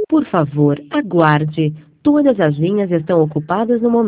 Por favor, aguarde. Todas as linhas estão ocupadas no momento.